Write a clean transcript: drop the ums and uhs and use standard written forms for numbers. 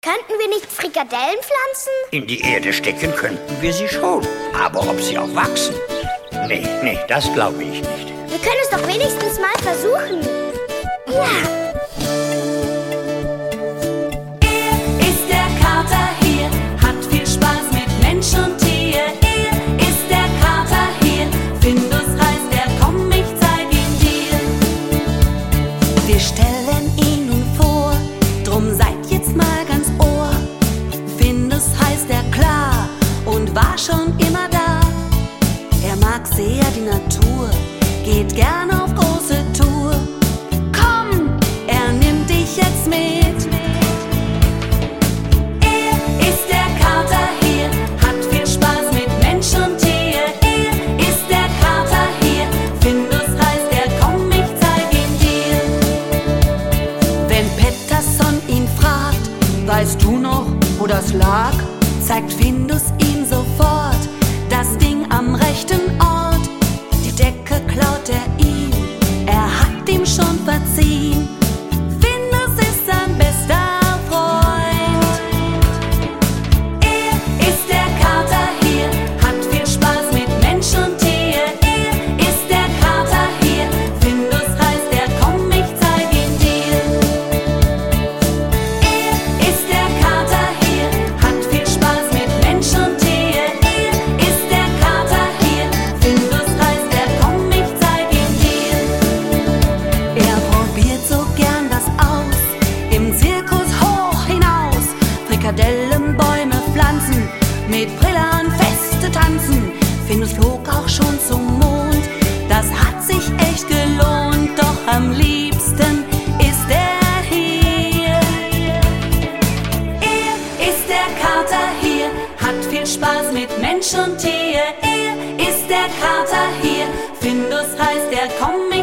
Könnten wir nicht Frikadellen pflanzen? In die Erde stecken könnten wir sie schon. Aber ob sie auch wachsen? Nee, das glaube ich nicht. Wir können es doch wenigstens mal versuchen. Ja. Wir stellen ihn nun vor, drum seid jetzt mal ganz Ohr. Findus heißt er klar und war schon immer da. Er mag sehr die Natur, geht gern auf große Tour. Komm, er nimmt dich jetzt mit. Er ist der Kater hier, hat viel Spaß mit Mensch und Tier. Er ist der Kater hier, Findus heißt er, komm, ich zeig ihn dir. Wenn Pettersson ihn fragt, weißt du noch, wo das lag? Zeigt Findus ihm sofort das Ding am rechten Ort. Die Decke klaut er ihm, er hat ihm schon verziehen. Findus ist sein bester Freund. Er ist der Kater hier, hat viel Spaß mit Mensch und Tier. Er ist der Kater hier, Findus heißt er, komm, ich zeig ihn dir. Er ist der Kater hier, hat viel Spaß mit Mensch und Tier. Er ist der Kater hier, Findus heißt er, komm, ich zeig ihn dir. Er probiert so gern was aus, im Zirkus hoch hinaus. Frikadellen, Bäume, Pflanzen, mit Brillern, Feste tanzen. Findus flog auch schon zum Mond, das hat sich echt gelohnt. Doch am liebsten ist er hier. Er ist der Kater hier, hat viel Spaß mit Mensch und Tier. Er ist der Kater hier, Findus heißt er, komm,